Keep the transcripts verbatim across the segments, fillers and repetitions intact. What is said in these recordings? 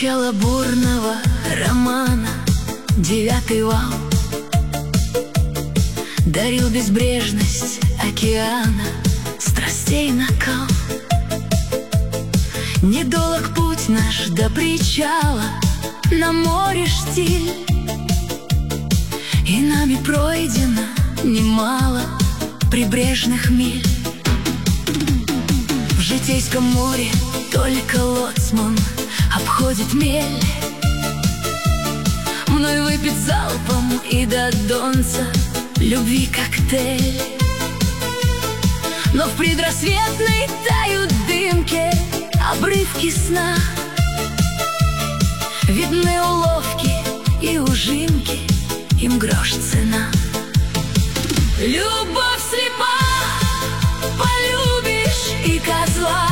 Начало бурного романа, девятый вал дарил безбрежность океана, страстей накал. Недолог путь наш до причала, на море штиль, и нами пройдено немало прибрежных миль. В житейском море только лоцман обходит мель. Мной выпит залпом и до донца любви коктейль. Но в предрассветной тают дымке обрывки сна. Видны уловки и ужимки, им грош цена. Любовь слепа, полюбишь и козла.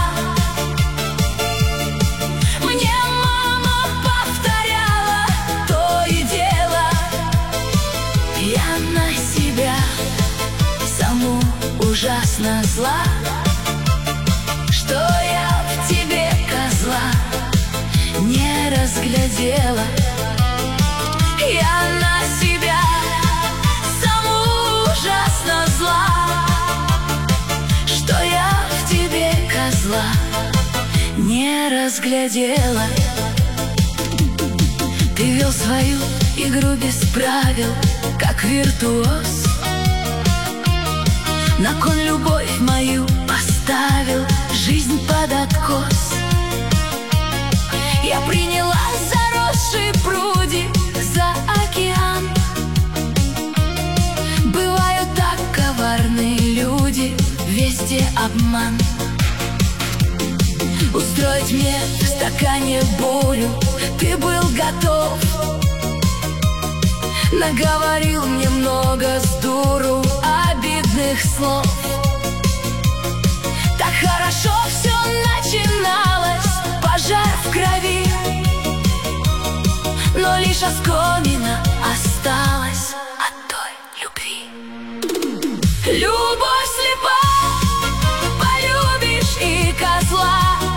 Мне мама повторяла то и дело. Я на себя саму ужасно зла, что я в тебе козла не разглядела. Я на себя саму ужасно зла, что я в тебе козла не разглядела. Ты вел свою игру без правил, как виртуоз. На кон любовь мою поставил, жизнь под откос. Я приняла заросший прудик за океан. Бывают так коварные люди, везде обман. Устроить мне в стакане бурю ты был готов. Наговорил мне много с дуру обидных слов. Так хорошо все начиналось, пожар в крови, но лишь оскомина осталась от той любви. Любовь слепа, полюбишь и козла.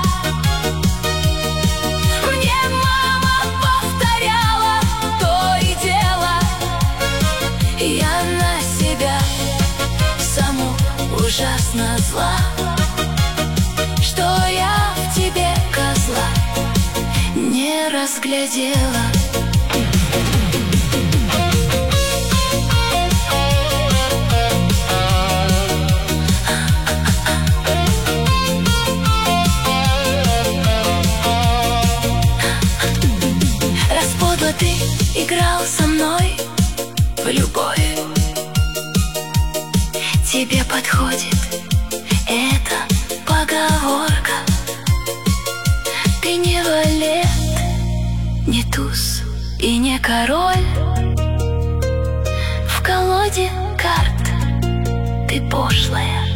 Мне мама повторяла то и дело. Я на себя саму ужасно зла, что я в тебе козла не разглядела. Расподло ты играл со мной в любовь. Тебе подходит эта поговорка. Ты не валет, не туз и не король. В колоде карт ты пошлая